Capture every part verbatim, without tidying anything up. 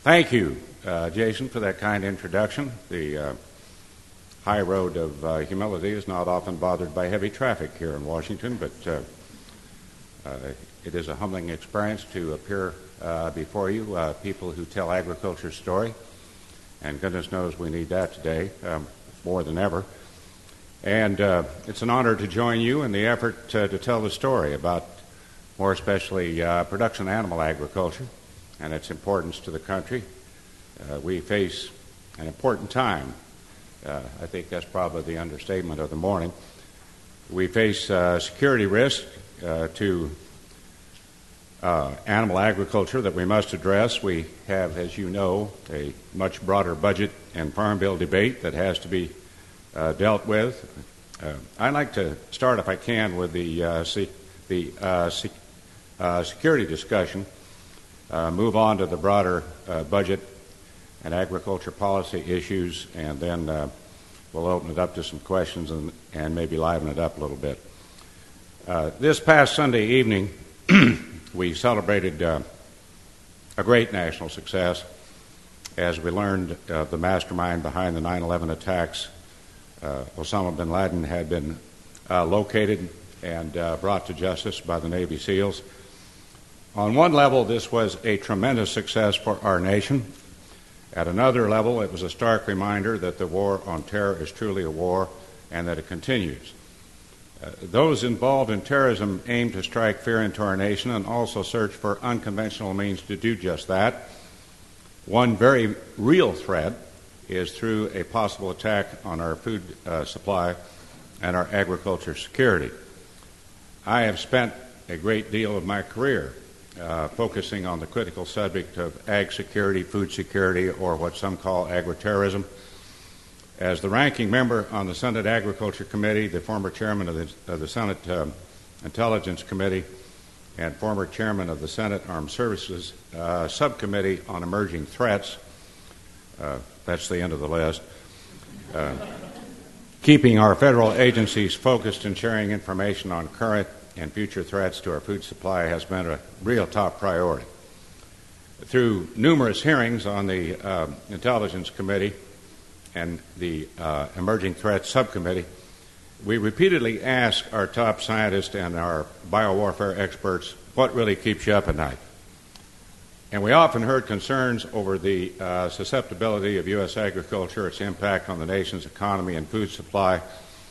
Thank you, uh, Jason, for that kind introduction. The uh, high road of uh, humility is not often bothered by heavy traffic here in Washington, but uh, uh, it is a humbling experience to appear uh, before you, uh, people who tell agriculture's story, and goodness knows we need that today um, more than ever. And uh, it's an honor to join you in the effort uh, to tell the story about, more especially, uh, production animal agriculture and its importance to the country. Uh, we face an important time. Uh, I think that's probably the understatement of the morning. We face uh, security risk uh, to uh, animal agriculture that we must address. We have, as you know, a much broader budget and farm bill debate that has to be uh, dealt with. Uh, I'd like to start, if I can, with the, uh, se- the uh, se- uh, security discussion. Uh, move on to the broader uh, budget and agriculture policy issues, and then uh, we'll open it up to some questions and, and maybe liven it up a little bit. Uh, this past Sunday evening, we celebrated uh, a great national success as we learned uh, the mastermind behind the nine eleven attacks. Uh, Osama bin Laden had been uh, located and uh, brought to justice by the Navy SEALs. On one level, this was a tremendous success for our nation. At another level, it was a stark reminder that the war on terror is truly a war and that it continues. Uh, those involved in terrorism aim to strike fear into our nation and also search for unconventional means to do just that. One very real threat is through a possible attack on our food uh, supply and our agriculture security. I have spent a great deal of my career Uh, focusing on the critical subject of ag security, food security, or what some call agri-terrorism. As the ranking member on the Senate Agriculture Committee, the former chairman of the, of the Senate um, Intelligence Committee, and former chairman of the Senate Armed Services uh, Subcommittee on Emerging Threats, uh, that's the end of the list, uh, keeping our federal agencies focused and sharing information on current and future threats to our food supply has been a real top priority. Through numerous hearings on the uh, Intelligence Committee and the uh, Emerging Threats Subcommittee, we repeatedly ask our top scientists and our biowarfare experts what really keeps you up at night. And we often heard concerns over the uh, susceptibility of U S agriculture, its impact on the nation's economy and food supply,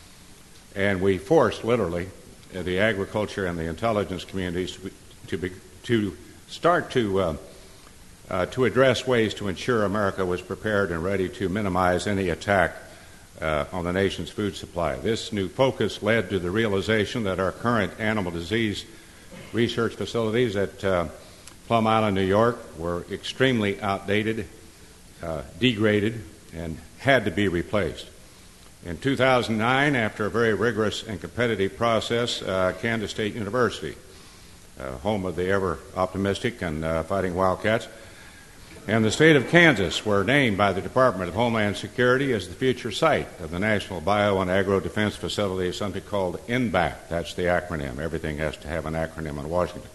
and we forced, literally, the agriculture and the intelligence communities to, be, to, be, to start to uh, uh, to address ways to ensure America was prepared and ready to minimize any attack uh, on the nation's food supply. This new focus led to the realization that our current animal disease research facilities at uh, Plum Island, New York, were extremely outdated, uh, degraded, and had to be replaced. In two thousand nine, after a very rigorous and competitive process, uh, Kansas State University, uh, home of the ever-optimistic and uh, fighting Wildcats, and the state of Kansas were named by the Department of Homeland Security as the future site of the National Bio and Agro Defense Facility, something called N B A C. That's the acronym. Everything has to have an acronym in Washington.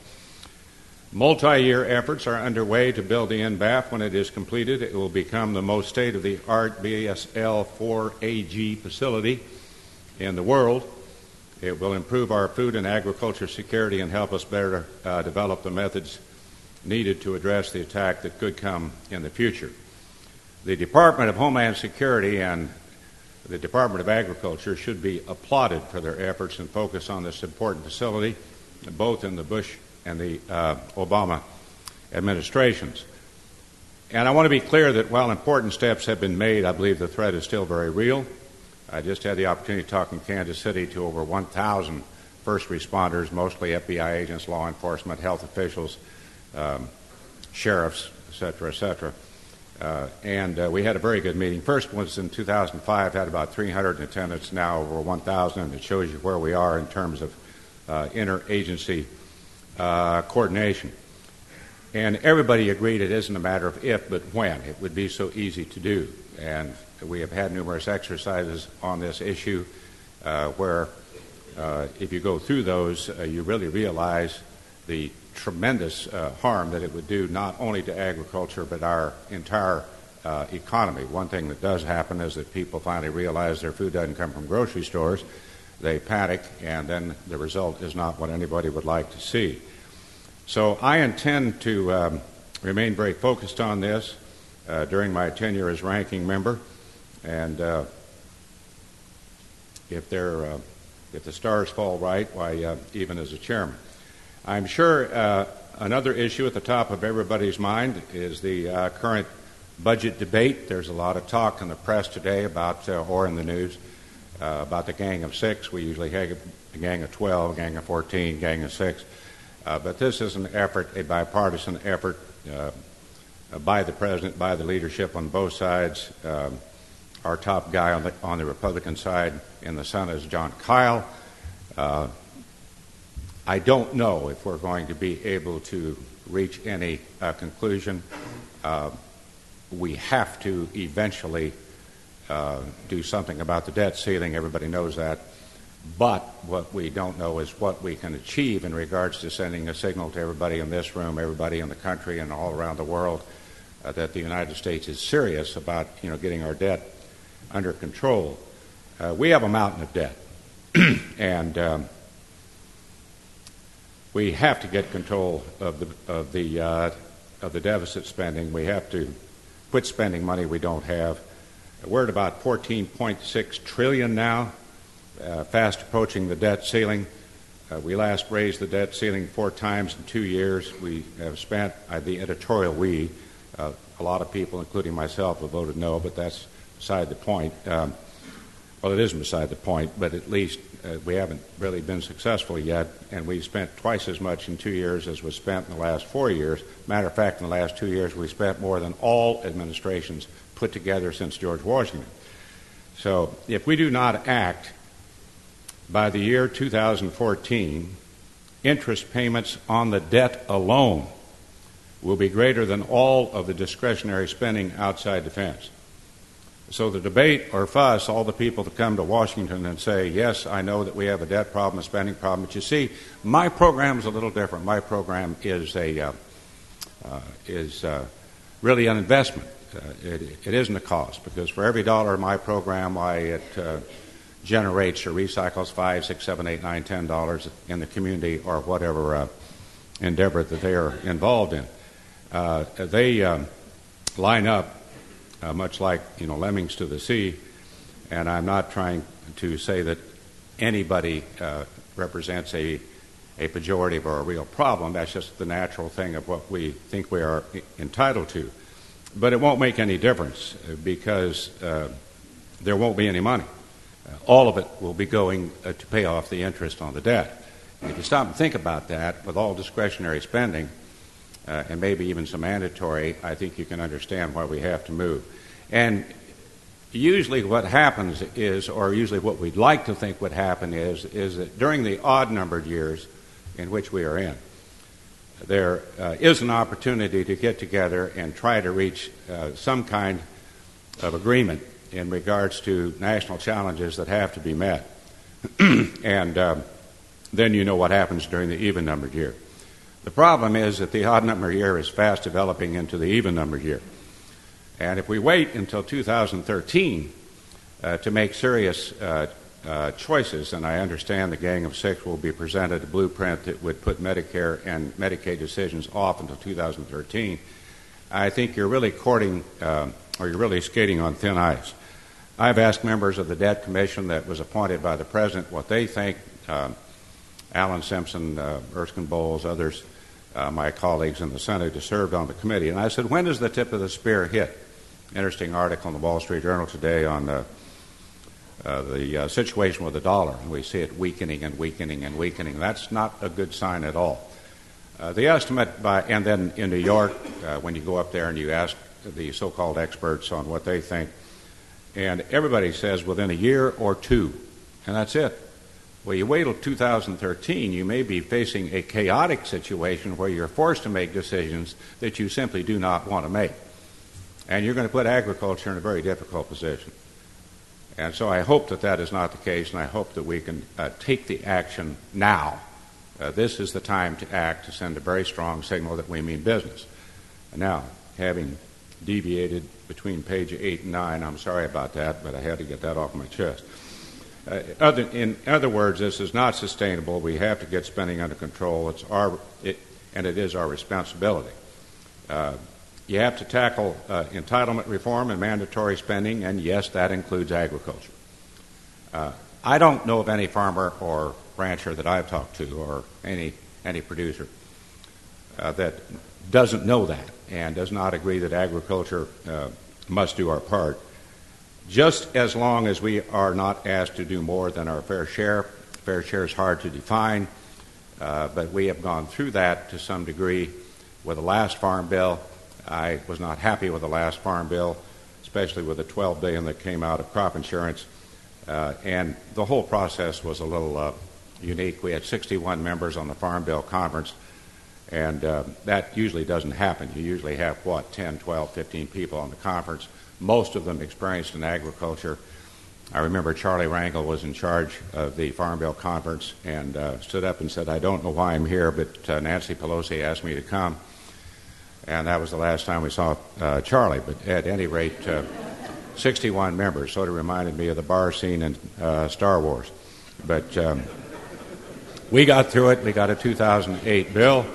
Multi-year efforts are underway to build the N B A F. When it is completed, it will become the most state-of-the-art B S L four A G facility in the world. It will improve our food and agriculture security and help us better uh, develop the methods needed to address the attack that could come in the future. The Department of Homeland Security and the Department of Agriculture should be applauded for their efforts and focus on this important facility, both in the Bush and the uh, Obama administrations. And I want to be clear that while important steps have been made, I believe the threat is still very real. I just had the opportunity to talk in Kansas City to over one thousand first responders, mostly F B I agents, law enforcement, health officials, um, sheriffs, et cetera, et cetera. Uh, and uh, we had a very good meeting. First was in two thousand five, had about three hundred in attendance, now over one thousand, and it shows you where we are in terms of uh, interagency Uh, coordination. And everybody agreed it isn't a matter of if, but when. It would be so easy to do. And we have had numerous exercises on this issue uh, where uh, if you go through those, uh, you really realize the tremendous uh, harm that it would do not only to agriculture but our entire uh, economy. One thing that does happen is that people finally realize their food doesn't come from grocery stores. They panic, and then the result is not what anybody would like to see. So I intend to um, remain very focused on this uh, during my tenure as ranking member, and uh, if, uh, if the stars fall right, why, uh, even as a chairman. I'm sure uh, another issue at the top of everybody's mind is the uh, current budget debate. There's a lot of talk in the press today about, uh, or in the news, uh, about the Gang of Six. We usually have a Gang of twelve, Gang of fourteen, Gang of Six. Uh, but this is an effort, a bipartisan effort uh, by the President, by the leadership on both sides. Um, our top guy on the, on the Republican side in the Senate is John Kyle. Uh, I don't know if we're going to be able to reach any uh, conclusion. Uh, we have to eventually uh, do something about the debt ceiling. Everybody knows that. But what we don't know is what we can achieve in regards to sending a signal to everybody in this room, everybody in the country, and all around the world uh, that the United States is serious about, you know, getting our debt under control. Uh, we have a mountain of debt, and um, we have to get control of the of the uh, of the deficit spending. We have to quit spending money we don't have. We're at about fourteen point six trillion dollars now, uh, fast approaching the debt ceiling. Uh, we last raised the debt ceiling four times in two years. We have spent, uh, the editorial we, uh, a lot of people, including myself, have voted no, but that's beside the point. Um, well, it isn't beside the point, but at least uh, we haven't really been successful yet, and we've spent twice as much in two years as was spent in the last four years. Matter of fact, in the last two years, we spent more than all administrations put together since George Washington. So if we do not act by the year two thousand fourteen, interest payments on the debt alone will be greater than all of the discretionary spending outside defense. So the debate, or fuss, all the people that come to Washington and say, yes, I know that we have a debt problem, a spending problem, but you see, my program is a little different. My program is a uh, uh, is uh, really an investment. Uh, it, it isn't a cost, because for every dollar in my program, why it uh, generates or recycles five, six, seven, eight, nine, ten dollars in the community or whatever uh, endeavor that they are involved in. Uh, they um, line up Uh, much like, you know, lemmings to the sea, and I'm not trying to say that anybody uh, represents a, a pejorative or a real problem. That's just the natural thing of what we think we are I- entitled to. But it won't make any difference because uh, there won't be any money. Uh, all of it will be going uh, to pay off the interest on the debt. And if you stop and think about that, with all discretionary spending, Uh, and maybe even some mandatory, I think you can understand why we have to move. And usually what happens is, or usually what we'd like to think would happen is, is that during the odd-numbered years in which we are in, there uh, is an opportunity to get together and try to reach uh, some kind of agreement in regards to national challenges that have to be met. And um, then you know what happens during the even-numbered year. The problem is that the odd-numbered year is fast developing into the even-numbered year. And if we wait until two thousand thirteen uh, to make serious uh, uh, choices, and I understand the Gang of Six will be presented a blueprint that would put Medicare and Medicaid decisions off until two thousand thirteen, I think you're really courting, uh, or you're really skating on thin ice. I've asked members of the Debt Commission that was appointed by the President what they think. Uh, Alan Simpson, uh, Erskine Bowles, others, Uh, my colleagues in the Senate who served on the committee. And I said, when does the tip of the spear hit? Interesting article in the Wall Street Journal today on uh, uh, the uh, situation with the dollar. And we see it weakening and weakening and weakening. That's not a good sign at all. Uh, the estimate by, and then in New York, uh, when you go up there and you ask the so-called experts on what they think, and everybody says within a year or two, and that's it. Well, you wait till two thousand thirteen, you may be facing a chaotic situation where you're forced to make decisions that you simply do not want to make. And you're going to put agriculture in a very difficult position. And so I hope that that is not the case, and I hope that we can uh, take the action now Uh, this is the time to act, to send a very strong signal that we mean business. Now, having deviated between page eight and nine, I'm sorry about that, but I had to get that off my chest. Uh, other, in other words, this is not sustainable. We have to get spending under control. It's our, it, and it is our responsibility. Uh, you have to tackle uh, entitlement reform and mandatory spending, and yes, that includes agriculture. Uh, I don't know of any farmer or rancher that I've talked to, or any any producer, uh, that doesn't know that and does not agree that agriculture uh, must do our part. Just as long as we are not asked to do more than our fair share. Fair share is hard to define, uh, but we have gone through that to some degree with the last farm bill. I was not happy with the last farm bill, especially with the twelve billion dollars that came out of crop insurance, uh, and the whole process was a little uh, unique. We had sixty-one members on the Farm Bill Conference, and uh, that usually doesn't happen. You usually have, what, ten, twelve, fifteen people on the conference, most of them experienced in agriculture. I remember Charlie Rangel was in charge of the Farm Bill Conference and uh, stood up and said, I don't know why I'm here, but uh, Nancy Pelosi asked me to come. And that was the last time we saw uh, Charlie. But at any rate, uh, sixty-one members sort of reminded me of the bar scene in uh, Star Wars. But um, we got through it. We got a two thousand eight bill,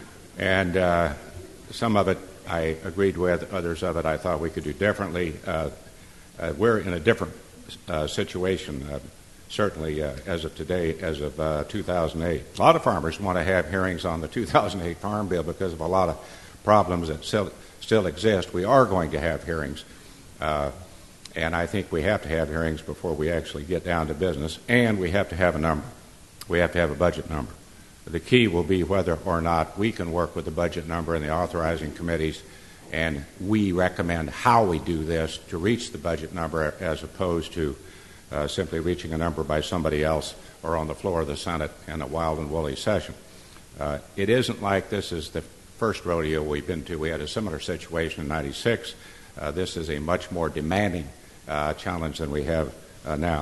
and uh, some of it I agreed with. Others of it I thought we could do differently. Uh, uh, we're in a different uh, situation, uh, certainly uh, as of today, as of uh, two thousand eight. A lot of farmers want to have hearings on the two thousand eight Farm Bill because of a lot of problems that still, still exist. We are going to have hearings, uh, and I think we have to have hearings before we actually get down to business, and we have to have a number. We have to have a budget number. The key will be whether or not we can work with the budget number in the authorizing committees, and we recommend how we do this to reach the budget number as opposed to uh, simply reaching a number by somebody else or on the floor of the Senate in a wild and woolly session. Uh, it isn't like this is the first rodeo we've been to. We had a similar situation in ninety-six. Uh, this is a much more demanding uh, challenge than we have uh, now.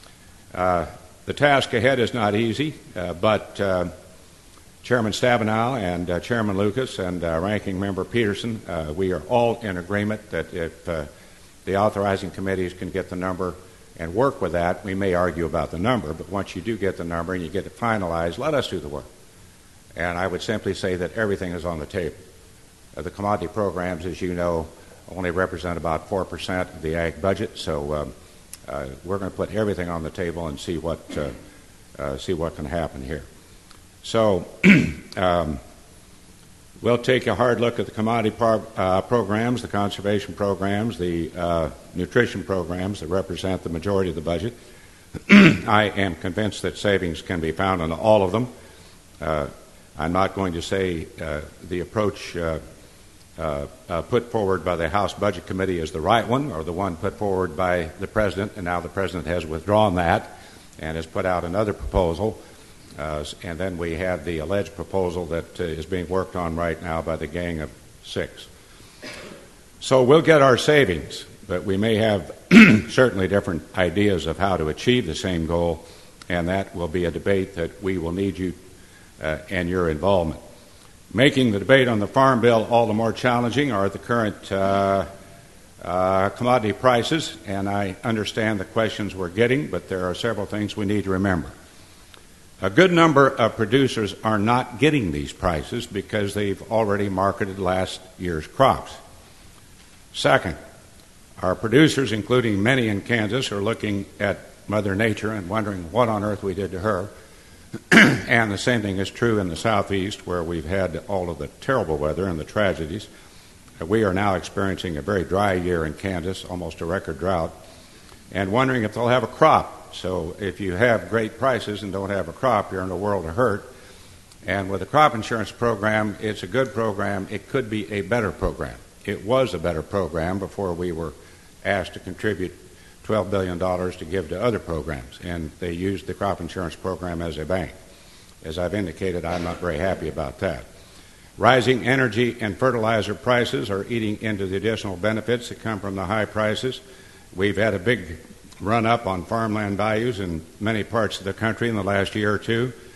Uh, the task ahead is not easy, uh, but uh, Chairman Stabenow and uh, Chairman Lucas and uh, Ranking Member Peterson, uh, we are all in agreement that if uh, the authorizing committees can get the number and work with that, we may argue about the number, but once you do get the number and you get it finalized, let us do the work. And I would simply say that everything is on the table. Uh, the commodity programs, as you know, only represent about four percent of the ag budget, so um, uh, we're going to put everything on the table and see what uh, uh, see what can happen here. So um, we'll take a hard look at the commodity par- uh, programs, the conservation programs, the uh, nutrition programs that represent the majority of the budget. I am convinced that savings can be found on all of them. Uh, I'm not going to say uh, the approach uh, uh, uh, put forward by the House Budget Committee is the right one, or the one put forward by the President, and now the President has withdrawn that and has put out another proposal. Uh, and then we have the alleged proposal that uh, is being worked on right now by the Gang of Six. So we'll get our savings, but we may have certainly different ideas of how to achieve the same goal, and that will be a debate that we will need you Uh, and your involvement. Making the debate on the Farm Bill all the more challenging are the current uh, uh, commodity prices, and I understand the questions we're getting, but there are several things we need to remember. A good number of producers are not getting these prices because they've already marketed last year's crops. Second, our producers, including many in Kansas, are looking at Mother Nature and wondering what on earth we did to her. And the same thing is true in the southeast, where we've had all of the terrible weather and the tragedies. We are now experiencing a very dry year in Kansas, almost a record drought, and wondering if they'll have a crop. So if you have great prices and don't have a crop, you're in a world of hurt. And with the crop insurance program, it's a good program. It could be a better program. It was a better program before we were asked to contribute twelve billion dollars to give to other programs, and they used the crop insurance program as a bank. As I've indicated, I'm not very happy about that. Rising energy and fertilizer prices are eating into the additional benefits that come from the high prices. We've had a big run-up on farmland values in many parts of the country in the last year or two,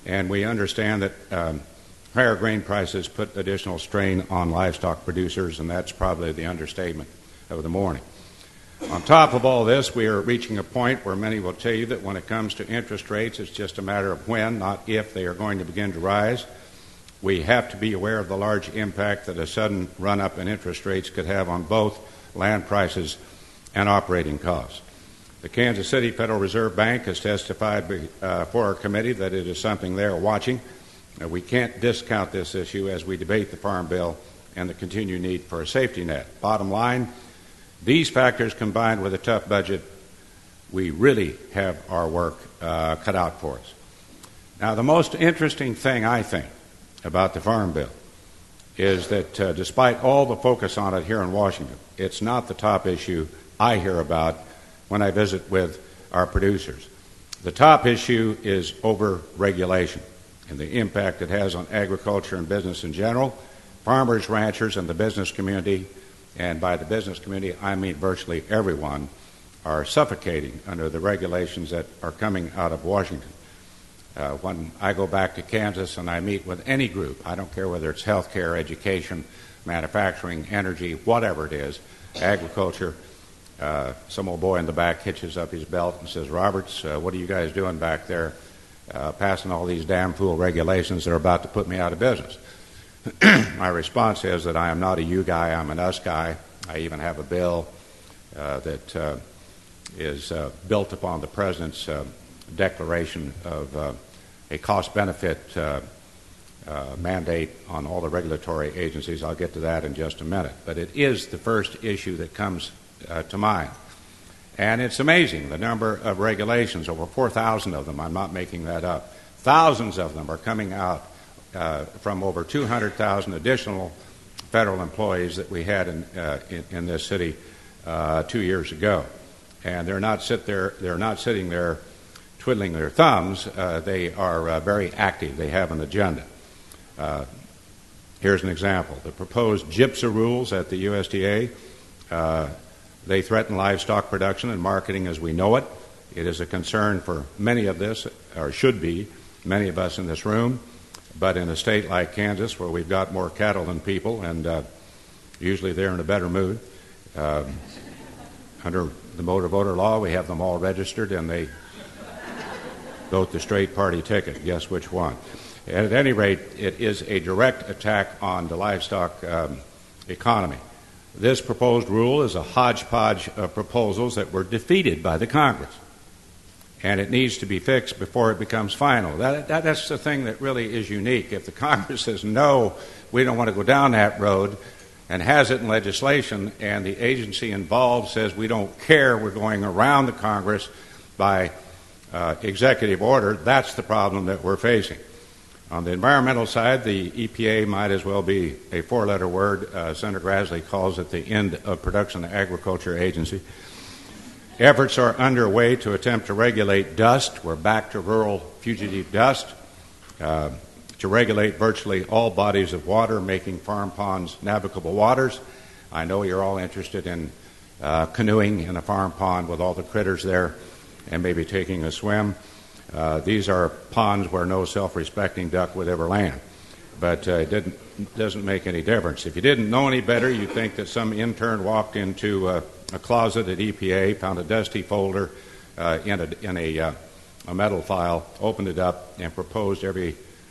and we understand that um, higher grain prices put additional strain on livestock producers, and that's probably the understatement of the morning. On top of all this, we are reaching a point where many will tell you that when it comes to interest rates, it's just a matter of when, not if, they are going to begin to rise. We have to be aware of the large impact that a sudden run-up in interest rates could have on both land prices and operating costs. The Kansas City Federal Reserve Bank has testified uh, for our committee that it is something they are watching. Uh, we can't discount this issue as we debate the Farm Bill and the continued need for a safety net. Bottom line, these factors combined with a tough budget, we really have our work uh, cut out for us. Now, the most interesting thing, I think, about the Farm Bill is that uh, despite all the focus on it here in Washington, it's not the top issue I hear about when I visit with our producers. The top issue is over-regulation and the impact it has on agriculture and business in general, farmers, ranchers, and the business community. And by the business community, I mean virtually everyone, are suffocating under the regulations that are coming out of Washington. Uh, when I go back to Kansas and I meet with any group, I don't care whether it's healthcare, education, manufacturing, energy, whatever it is, agriculture, uh, some old boy in the back hitches up his belt and says, Roberts, uh, what are you guys doing back there uh, passing all these damn fool regulations that are about to put me out of business? My response is that I am not a you guy, I'm an us guy. I even have a bill uh, that uh, is uh, built upon the President's uh, declaration of uh, a cost-benefit uh, uh, mandate on all the regulatory agencies. I'll get to that in just a minute. But it is the first issue that comes uh, to mind. And it's amazing, the number of regulations, over four thousand of them, I'm not making that up. Thousands of them are coming out uh, from over two hundred thousand additional federal employees that we had in, uh, in, in this city uh, two years ago. And they're not sit there, they're not sitting there twiddling their thumbs. Uh, they are uh, very active. They have an agenda. Uh, here's an example. The proposed GIPSA rules at the U S D A, uh, they threaten livestock production and marketing as we know it. It is a concern for many of this, or should be, many of us in this room. But in a state like Kansas, where we've got more cattle than people, and uh, usually they're in a better mood, uh, under the motor voter law, we have them all registered, and they vote the straight party ticket. Guess which one? And at any rate, it is a direct attack on the livestock um, economy. This proposed rule is a hodgepodge of proposals that were defeated by the Congress, and it needs to be fixed before it becomes final. That, that, that's the thing that really is unique. If the Congress says, no, we don't want to go down that road, and has it in legislation, and the agency involved says, we don't care, we're going around the Congress by uh, executive order, that's the problem that we're facing. On the environmental side, the E P A might as well be a four-letter word. Uh, Senator Grassley calls it the End of Production Agriculture Agency. Efforts are underway to attempt to regulate dust. We're back to rural fugitive dust. Uh, to regulate virtually all bodies of water, making farm ponds navigable waters. I know you're all interested in uh, canoeing in a farm pond with all the critters there and maybe taking a swim. Uh, these are ponds where no self-respecting duck would ever land. But uh, it didn't, doesn't make any difference. If you didn't know any better, you'd think that some intern walked into uh, a closet at E P A, found a dusty folder uh, in, a, in a, uh, a metal file, opened it up, and proposed every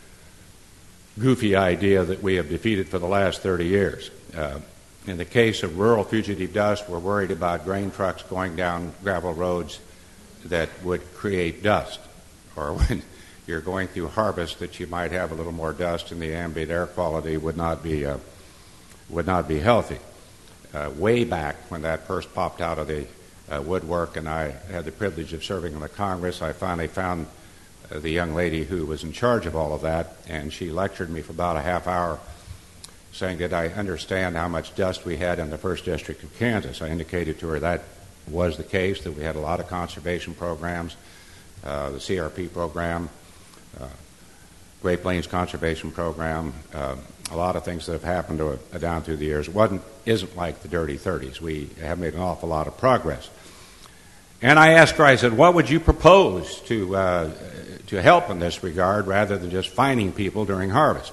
goofy idea that we have defeated for the last thirty years. Uh, in the case of rural fugitive dust, we're worried about grain trucks going down gravel roads that would create dust, or when you're going through harvest that you might have a little more dust and the ambient air quality would not be uh, would not be healthy. Uh, way back when that first popped out of the uh, woodwork, and I had the privilege of serving in the Congress, I finally found uh, the young lady who was in charge of all of that, and she lectured me for about a half hour, saying that I understand how much dust we had in the first district of Kansas. I indicated to her that was the case, that we had a lot of conservation programs, uh, the C R P program, uh, Great Plains Conservation Program, uh, a lot of things that have happened to, uh, down through the years. It wasn't, isn't like the dirty thirties. We have made an awful lot of progress. And I asked her, I said, what would you propose to, uh, to help in this regard rather than just fining people during harvest,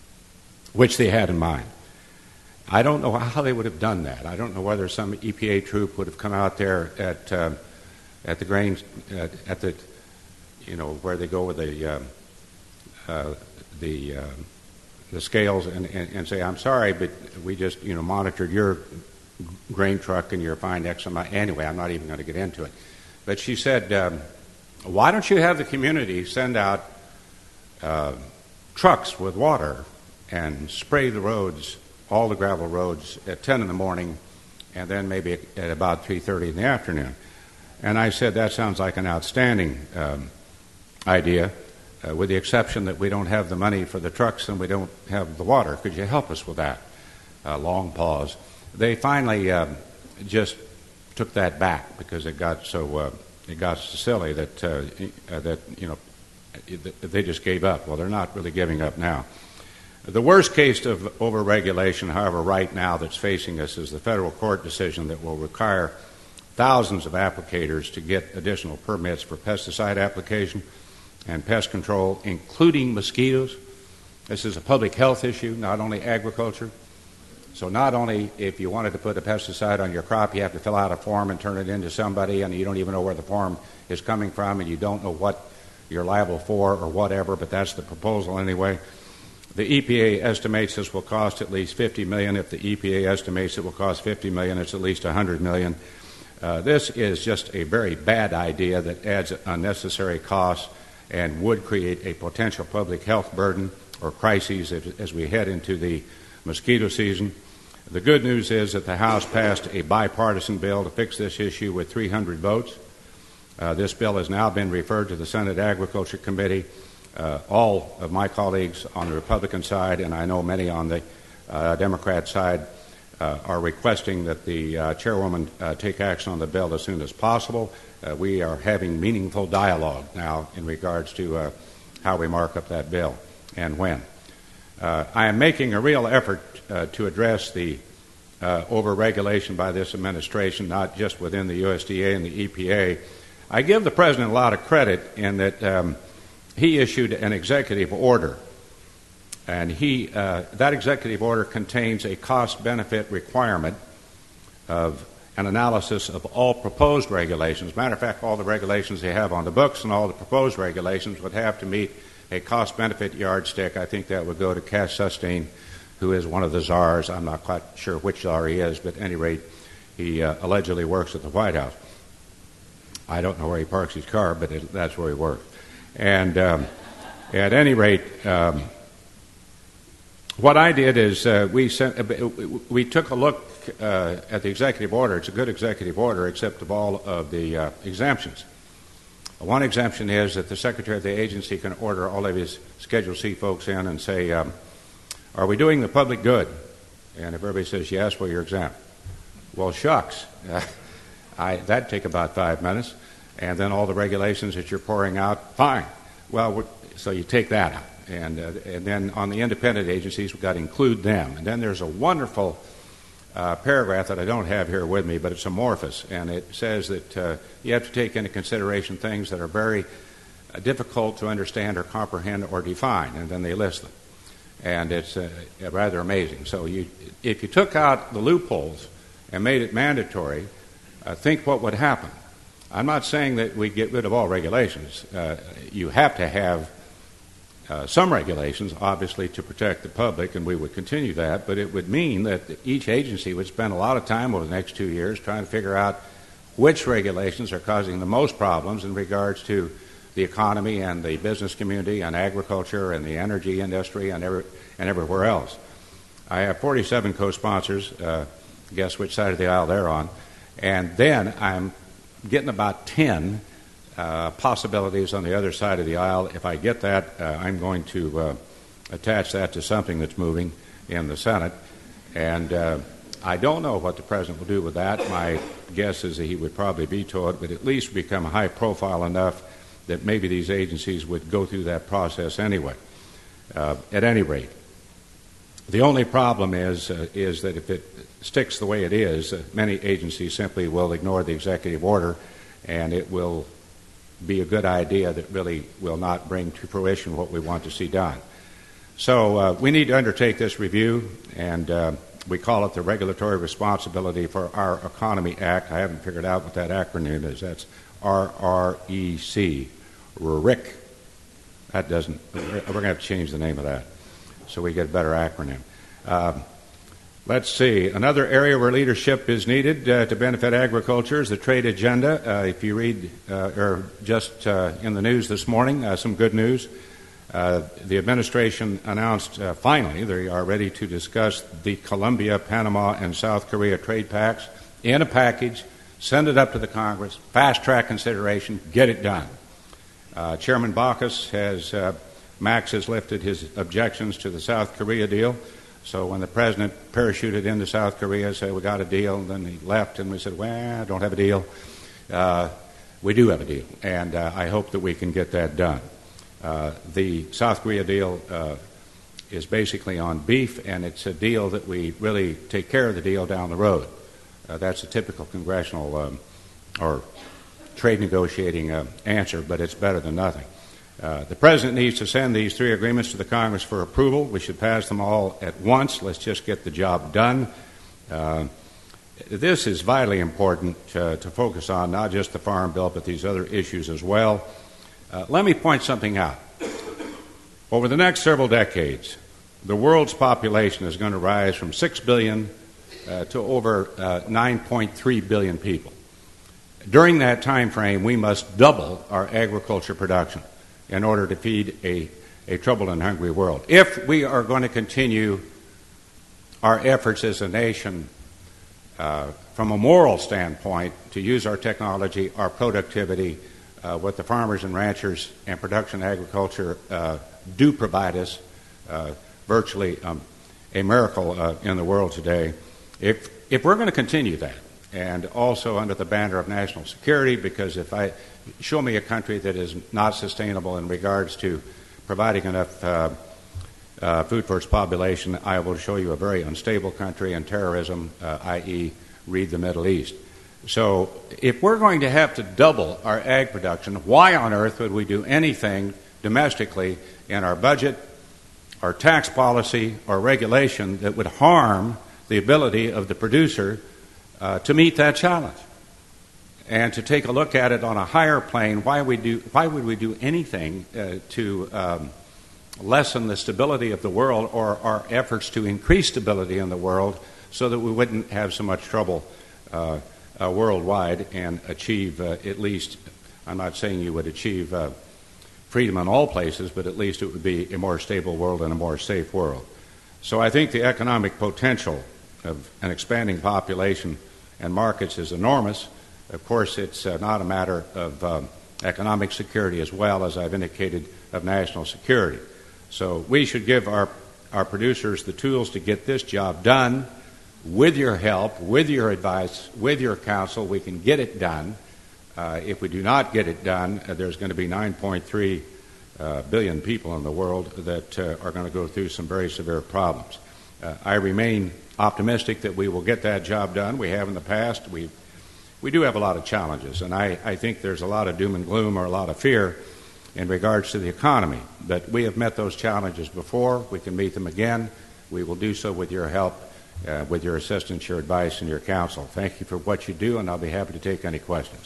which they had in mind. I don't know how they would have done that. I don't know whether some E P A troop would have come out there at uh, at the grain, at, at the, you know, where they go with the uh, uh, the uh, the scales and, and, and say, I'm sorry, but we just, you know, monitored your grain truck and you're fined X amount. Anyway, I'm not even going to get into it. But she said, um, why don't you have the community send out uh, trucks with water and spray the roads, all the gravel roads, at ten in the morning and then maybe at, at about three thirty in the afternoon. And I said, that sounds like an outstanding um, idea, uh, with the exception that we don't have the money for the trucks and we don't have the water. Could you help us with that? Uh, long pause. They finally uh, just took that back because it got so uh, it got so silly that uh, uh, that you know they just gave up. Well, they're not really giving up now. The worst case of overregulation, however, right now that's facing us is the federal court decision that will require thousands of applicators to get additional permits for pesticide application and pest control, including mosquitoes. This is a public health issue, not only agriculture. So not only if you wanted to put a pesticide on your crop, you have to fill out a form and turn it in to somebody, and you don't even know where the form is coming from, and you don't know what you're liable for or whatever, but that's the proposal anyway. The E P A estimates this will cost at least fifty million dollars. If the E P A estimates it will cost fifty million dollars, it's at least one hundred million dollars. Uh, this is just a very bad idea that adds unnecessary costs and would create a potential public health burden or crises as, as we head into the mosquito season. The good news is that the House passed a bipartisan bill to fix this issue with three hundred votes. Uh, this bill has now been referred to the Senate Agriculture Committee. Uh, all of my colleagues on the Republican side, and I know many on the uh, Democrat side, uh, are requesting that the uh, chairwoman uh, take action on the bill as soon as possible. Uh, we are having meaningful dialogue now in regards to uh, how we mark up that bill and when. Uh, I am making a real effort uh, to address the uh, overregulation by this administration, not just within the U S D A and the E P A. I give the President a lot of credit in that um, he issued an executive order, and he uh, that executive order contains a cost-benefit requirement of an analysis of all proposed regulations. Matter of fact, all the regulations they have on the books and all the proposed regulations would have to meet a cost-benefit yardstick. I think that would go to Cass Sustain, who is one of the czars. I'm not quite sure which czar he is, but at any rate, he uh, allegedly works at the White House. I don't know where he parks his car, but it, that's where he works. And um, at any rate, um, what I did is uh, we sent, uh, we took a look uh, at the executive order. It's a good executive order, except of all of the uh, exemptions. One exemption is that the secretary of the agency can order all of his Schedule C folks in and say, um, are we doing the public good? And if everybody says yes, well, you're exempt. Well, shucks. Uh, I, that'd take about five minutes. And then all the regulations that you're pouring out, fine. Well, so you take that out. And, uh, and then on the independent agencies, we've got to include them. And then there's a wonderful uh, paragraph that I don't have here with me, but it's amorphous. And it says that uh, you have to take into consideration things that are very uh, difficult to understand or comprehend or define. And then they list them. And it's uh, rather amazing. So you, if you took out the loopholes and made it mandatory, uh, think what would happen. I'm not saying that we get rid of all regulations. Uh, you have to have uh, some regulations, obviously, to protect the public, and we would continue that, but it would mean that each agency would spend a lot of time over the next two years trying to figure out which regulations are causing the most problems in regards to the economy and the business community and agriculture and the energy industry and, every, and everywhere else. I have forty-seven co-sponsors. Uh, guess which side of the aisle they're on. And then I'm getting about ten uh, possibilities on the other side of the aisle. If I get that, uh, I'm going to uh, attach that to something that's moving in the Senate. And uh, I don't know what the President will do with that. My guess is that he would probably veto it, but at least become high profile enough that maybe these agencies would go through that process anyway. Uh, at any rate, the only problem is uh, is that if it sticks the way it is, uh, many agencies simply will ignore the executive order and it will be a good idea that really will not bring to fruition what we want to see done. So uh, we need to undertake this review, and uh, we call it the Regulatory Responsibility for Our Economy Act. I haven't figured out what that acronym is. That's R R E C, R R I C. That doesn't, we're going to have to change the name of that so we get a better acronym. Um, let's see. Another area where leadership is needed uh, to benefit agriculture is the trade agenda. Uh, if you read, uh, or just uh, in the news this morning, uh, some good news. Uh, the administration announced uh, finally they are ready to discuss the Colombia, Panama, and South Korea trade pacts in a package, send it up to the Congress, fast-track consideration, get it done. Uh, Chairman Baucus has, uh, Max has lifted his objections to the South Korea deal. So when the president parachuted into South Korea, said, we got a deal, and then he left, and we said, well, I don't have a deal. Uh, we do have a deal, and uh, I hope that we can get that done. Uh, the South Korea deal uh, is basically on beef, and it's a deal that we really take care of the deal down the road. Uh, that's a typical congressional um, or trade negotiating uh, answer, but it's better than nothing. Uh, the President needs to send these three agreements to the Congress for approval. We should pass them all at once. Let's just get the job done. Uh, this is vitally important uh, to focus on, not just the Farm Bill, but these other issues as well. Uh, let me point something out. Over the next several decades, the world's population is going to rise from six billion uh, to over uh, nine point three billion people. During that time frame, we must double our agriculture production in order to feed a, a troubled and hungry world. If we are going to continue our efforts as a nation uh, from a moral standpoint to use our technology, our productivity, Uh, what the farmers and ranchers and production agriculture uh, do provide us, uh, virtually um, a miracle uh, in the world today. If if we're going to continue that, and also under the banner of national security, because if I show me a country that is not sustainable in regards to providing enough uh, uh, food for its population, I will show you a very unstable country and terrorism, uh, that is, read the Middle East. So if we're going to have to double our ag production, why on earth would we do anything domestically in our budget, our tax policy, or regulation that would harm the ability of the producer uh, to meet that challenge? And to take a look at it on a higher plane, why, we do, why would we do anything uh, to um, lessen the stability of the world or our efforts to increase stability in the world so that we wouldn't have so much trouble uh, Uh, worldwide and achieve uh, at least, I'm not saying you would achieve uh, freedom in all places, but at least it would be a more stable world and a more safe world. So I think the economic potential of an expanding population and markets is enormous. Of course, it's uh, not a matter of um, economic security as well as I've indicated of national security. So we should give our, our producers the tools to get this job done. With your help, with your advice, with your counsel, we can get it done. Uh, if we do not get it done, uh, there's going to be nine point three uh, billion people in the world that uh, are going to go through some very severe problems. Uh, I remain optimistic that we will get that job done. We have in the past. We we do have a lot of challenges, and I, I think there's a lot of doom and gloom or a lot of fear in regards to the economy. But we have met those challenges before. We can meet them again. We will do so with your help. Uh, with your assistance, your advice, and your counsel. Thank you for what you do, and I'll be happy to take any questions.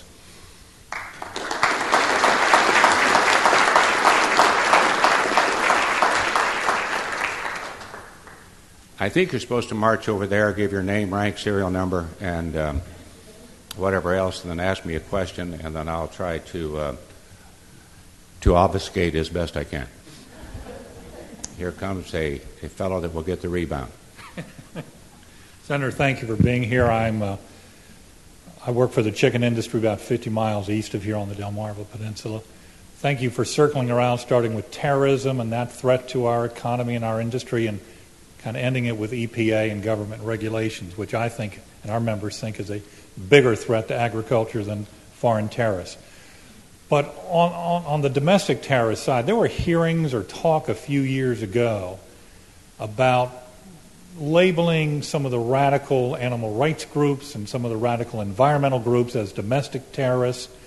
I think you're supposed to march over there, give your name, rank, serial number, and um, whatever else, and then ask me a question, and then I'll try to uh, to obfuscate as best I can. Here comes a, a fellow that will get the rebound. Senator, thank you for being here. I'm uh, I work for the chicken industry about fifty miles east of here on the Delmarva Peninsula. Thank you for circling around, starting with terrorism and that threat to our economy and our industry, and kind of ending it with E P A and government regulations, which I think and our members think is a bigger threat to agriculture than foreign terrorists. But on, on, on the domestic terrorist side, there were hearings or talk a few years ago about labeling some of the radical animal rights groups and some of the radical environmental groups as domestic terrorists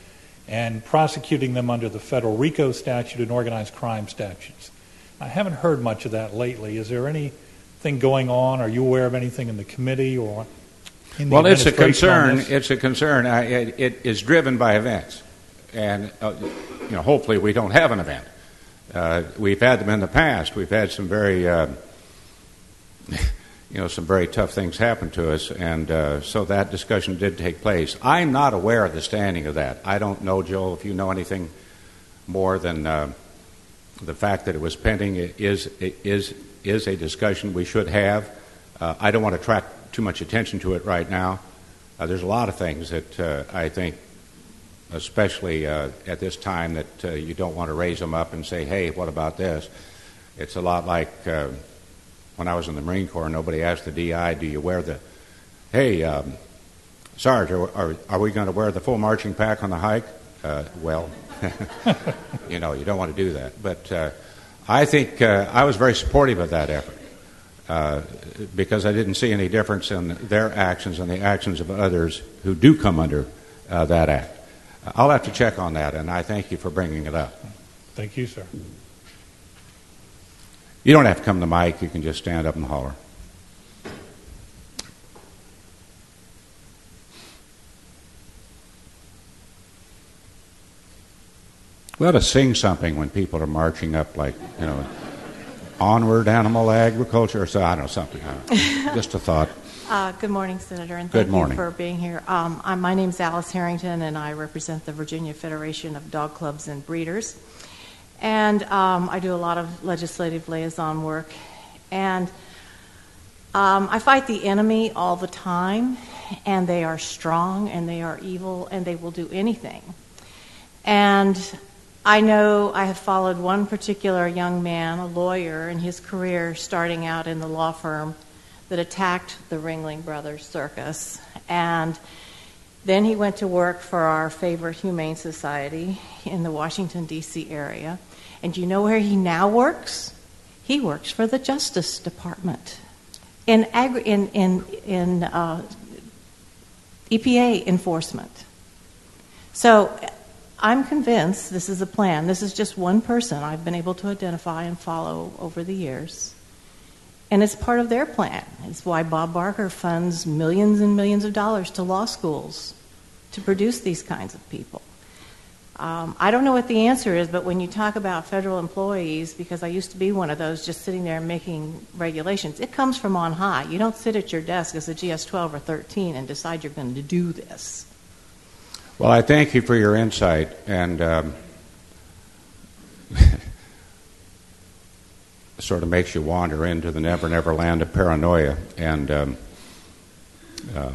and prosecuting them under the federal RICO statute and organized crime statutes. I haven't heard much of that lately. Is there anything going on? Are you aware of anything in the committee or in the well, it's a administration on concern. this? It's a concern. I, it, it is driven by events, and uh, you know, hopefully we don't have an event. Uh, we've had them in the past. We've had some very, uh, you know, some very tough things happen to us, and uh, so that discussion did take place. I'm not aware of the standing of that. I don't know, Joel, if you know anything more than uh, the fact that it was pending. It is it is is a discussion we should have. Uh, I don't want to attract too much attention to it right now. Uh, there's a lot of things that uh, I think, especially uh, at this time, that uh, you don't want to raise them up and say, hey, what about this? It's a lot like uh, when I was in the Marine Corps, nobody asked the D I, do you wear the, hey, um, Sarge, are, are, are we going to wear the full marching pack on the hike? Uh, well, you know, you don't want to do that. But uh, I think uh, I was very supportive of that effort uh, because I didn't see any difference in their actions and the actions of others who do come under uh, that act. I'll have to check on that, and I thank you for bringing it up. Thank you, sir. You don't have to come to the mic. You can just stand up and holler. We ought to sing something when people are marching up, like, you know, onward animal agriculture, or so, I don't know, something. I don't know. Just a thought. Uh, good morning, Senator, and Good thank morning. you for being here. Um, I'm, my name is Alice Harrington, and I represent the Virginia Federation of Dog Clubs and Breeders. And um, I do a lot of legislative liaison work. And um, I fight the enemy all the time, and they are strong, and they are evil, and they will do anything. And I know I have followed one particular young man, a lawyer, in his career starting out in the law firm that attacked the Ringling Brothers Circus. And then he went to work for our favorite Humane Society in the Washington, D C area. And do you know where he now works? He works for the Justice Department in, agri- in, in, in uh, E P A enforcement. So I'm convinced this is a plan. This is just one person I've been able to identify and follow over the years. And it's part of their plan. It's why Bob Barker funds millions and millions of dollars to law schools to produce these kinds of people. Um, I don't know what the answer is, but when you talk about federal employees, because I used to be one of those just sitting there making regulations, it comes from on high. You don't sit at your desk as a G S twelve or thirteen and decide you're going to do this. Well, I thank you for your insight, and um, sort of makes you wander into the never, never land of paranoia. And um, um,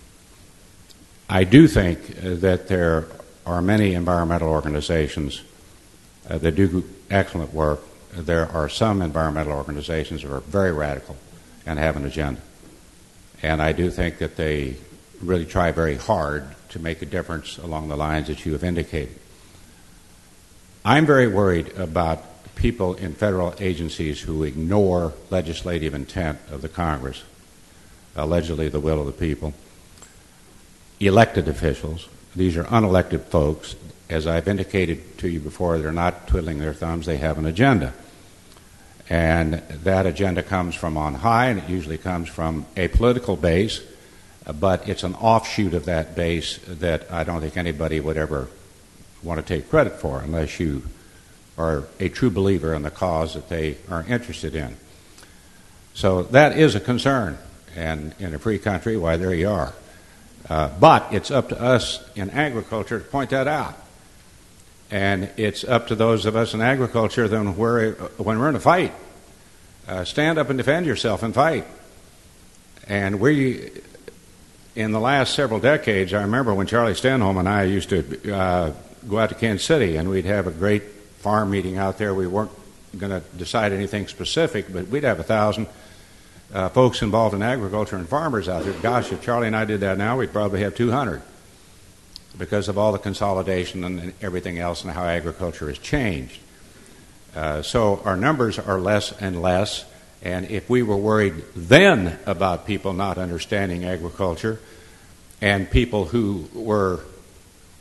I do think that there are many environmental organizations uh, that do excellent work. There are some environmental organizations that are very radical and have an agenda. And I do think that they really try very hard to make a difference along the lines that you have indicated. I'm very worried about people in federal agencies who ignore legislative intent of the Congress, allegedly the will of the people. Elected officials, these are unelected folks. As I've indicated to you before, they're not twiddling their thumbs, they have an agenda. And that agenda comes from on high, and it usually comes from a political base, but it's an offshoot of that base that I don't think anybody would ever want to take credit for unless you are a true believer in the cause that they are interested in. So that is a concern, and in a free country, why, there you are. Uh, but it's up to us in agriculture to point that out. And it's up to those of us in agriculture then we're, when we're in a fight, uh, stand up and defend yourself and fight. And we, in the last several decades, I remember when Charlie Stenholm and I used to uh, go out to Kansas City, and we'd have a great farm meeting out there. We weren't going to decide anything specific, but we'd have a thousand uh, folks involved in agriculture and farmers out there. Gosh, if Charlie and I did that now, we'd probably have two hundred because of all the consolidation and everything else and how agriculture has changed. Uh, so our numbers are less and less, and if we were worried then about people not understanding agriculture and people who were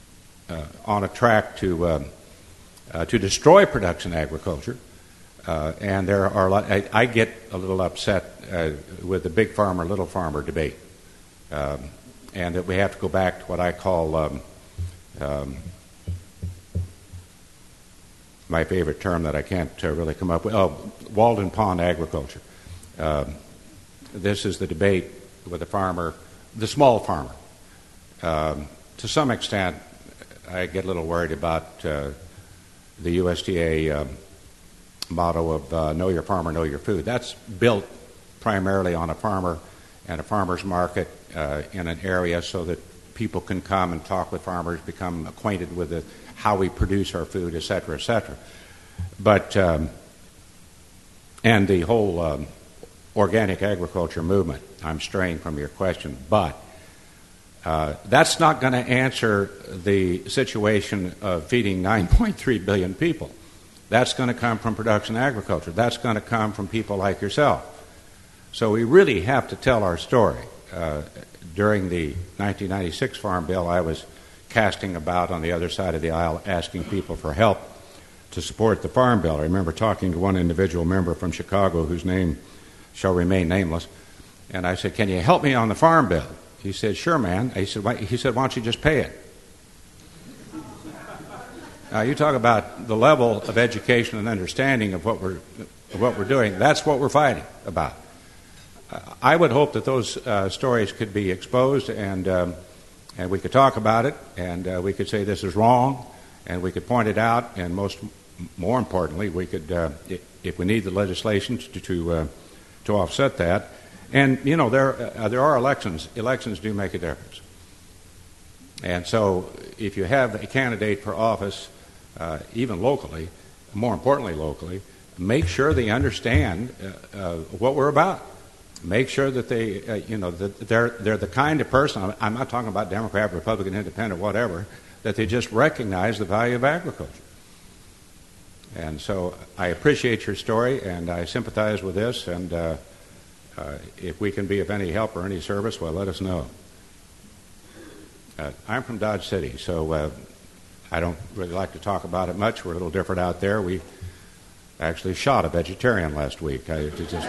uh, on a track to uh, uh, to destroy production agriculture. Uh, and there are a lot, I, I get a little upset uh, with the big farmer, little farmer debate, um, and that we have to go back to what I call um, um, my favorite term that I can't uh, really come up with, oh, Walden Pond agriculture. Um, this is the debate with the farmer, the small farmer. Um, to some extent, I get a little worried about uh, the U S D A um, motto of uh, know your farmer, know your food. That's built primarily on a farmer and a farmer's market uh, in an area so that people can come and talk with farmers, become acquainted with the, how we produce our food, et cetera, et cetera. But, um, and the whole um, organic agriculture movement, I'm straying from your question, but uh, that's not going to answer the situation of feeding nine point three billion people. That's going to come from production agriculture. That's going to come from people like yourself. So we really have to tell our story. Uh, during the nineteen ninety-six Farm Bill, I was casting about on the other side of the aisle asking people for help to support the Farm Bill. I remember talking to one individual member from Chicago whose name shall remain nameless, and I said, can you help me on the Farm Bill? He said, sure, man. He said, why, he said, why don't you just pay it? Now, you talk about the level of education and understanding of what we're, of what we're doing. That's what we're fighting about. Uh, I would hope that those uh, stories could be exposed and um, and we could talk about it, and uh, we could say this is wrong, and we could point it out, and most, more importantly, we could, uh, if we need the legislation to to, uh, to offset that. And you know, there uh, there are elections. Elections do make a difference. And so, if you have a candidate for office, uh, even locally, more importantly locally, make sure they understand uh, uh, what we're about. Make sure that they, uh, you know, that they're they're the kind of person. I'm not talking about Democrat, Republican, Independent, whatever. That they just recognize the value of agriculture. And so I appreciate your story, and I sympathize with this. And uh, uh, if we can be of any help or any service, well, let us know. Uh, I'm from Dodge City, so uh, I don't really like to talk about it much. We're a little different out there. We actually shot a vegetarian last week. I just.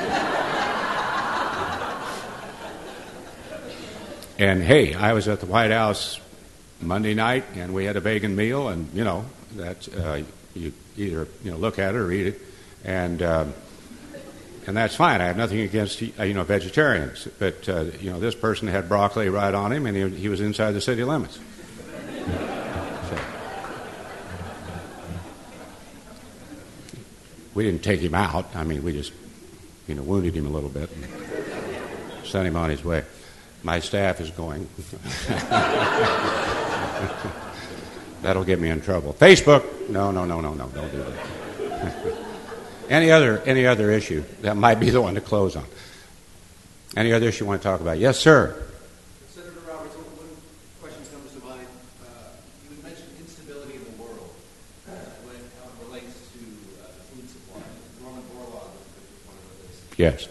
And hey, I was at the White House Monday night, and we had a vegan meal, and you know that uh, you either you know look at it or eat it, and um, and that's fine. I have nothing against uh, you know vegetarians, but uh, you know this person had broccoli right on him, and he, he was inside the city limits. So, we didn't take him out. I mean, we just you know wounded him a little bit and sent him on his way. My staff is going. That'll get me in trouble. Facebook? No, no, no, no, no. Don't do that. any other any other issue that might be the one to close on? Any other issue you want to talk about? Yes, sir. Senator Roberts, one question comes to mind. Uh, you had mentioned instability in the world uh, when how it relates to uh, the food supply. Norman Borlaug was one of those. Yes.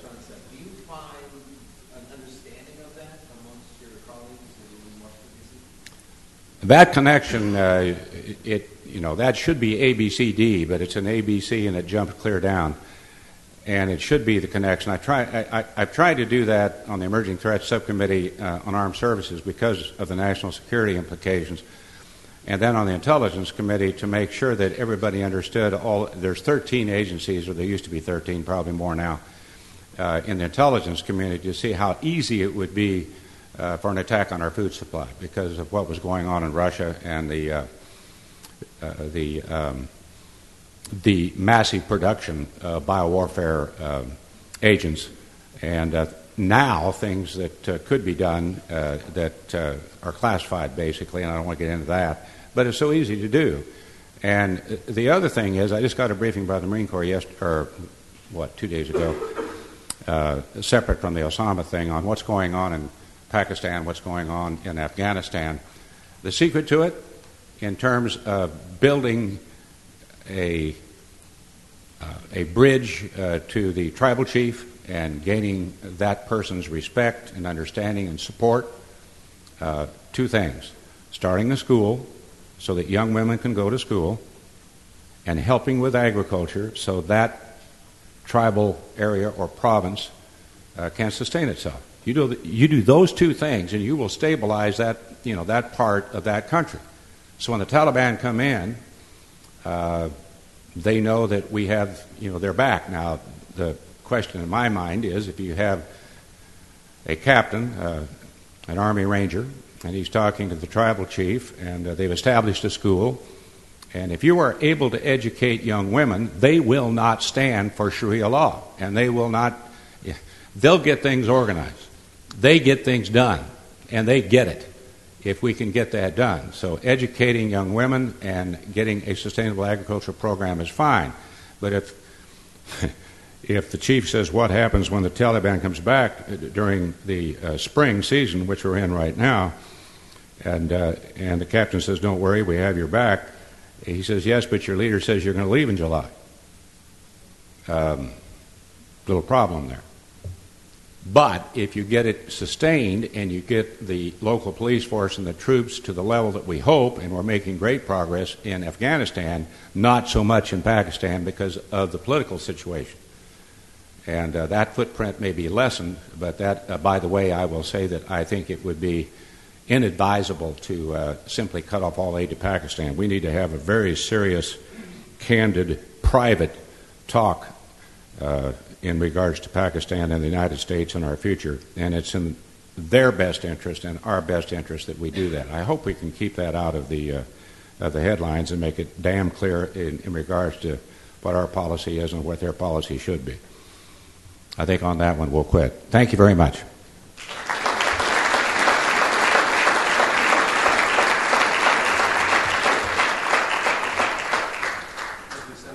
That connection, uh, it you know, that should be A B C D, but it's an A B C and it jumped clear down, and it should be the connection. I try, I, I, I've tried to do that on the Emerging Threats Subcommittee uh, on Armed Services because of the national security implications, and then on the Intelligence Committee to make sure that everybody understood all. There's thirteen agencies, or there used to be thirteen, probably more now, uh, in the intelligence community to see how easy it would be Uh, for an attack on our food supply because of what was going on in Russia and the uh, uh, the um, the massive production of biowarfare uh, agents, and uh, now things that uh, could be done uh, that uh, are classified basically, and I don't want to get into that, but it's so easy to do. And the other thing is, I just got a briefing by the Marine Corps yesterday, or what, two days ago, uh, separate from the Osama thing, on what's going on in Pakistan, what's going on in Afghanistan. The secret to it, in terms of building a uh, a bridge uh, to the tribal chief and gaining that person's respect and understanding and support, uh, two things: starting the school so that young women can go to school, and helping with agriculture so that tribal area or province uh, can sustain itself. You do, you do those two things, and you will stabilize that, you know, that part of that country. So when the Taliban come in, uh, they know that we have, you know, their back. Now, the question in my mind is, if you have a captain, uh, an Army Ranger, and he's talking to the tribal chief, and uh, they've established a school, and if you are able to educate young women, they will not stand for Sharia law, and they will not, they'll get things organized. They get things done, and they get it if we can get that done. So educating young women and getting a sustainable agricultural program is fine. But if if the chief says what happens when the Taliban comes back during the uh, spring season, which we're in right now, and uh, and the captain says, don't worry, we have your back, he says, yes, but your leader says you're going to leave in July. Um, little problem there. But if you get it sustained and you get the local police force and the troops to the level that we hope, and we're making great progress in Afghanistan, not so much in Pakistan because of the political situation. And uh, that footprint may be lessened, but that, uh, by the way, I will say that I think it would be inadvisable to uh, simply cut off all aid to Pakistan. We need to have a very serious, candid, private talk uh, in regards to Pakistan and the United States and our future, and it's in their best interest and our best interest that we do that. I hope we can keep that out of the uh, of the headlines and make it damn clear in, in regards to what our policy is and what their policy should be. I think on that one we'll quit. Thank you very much.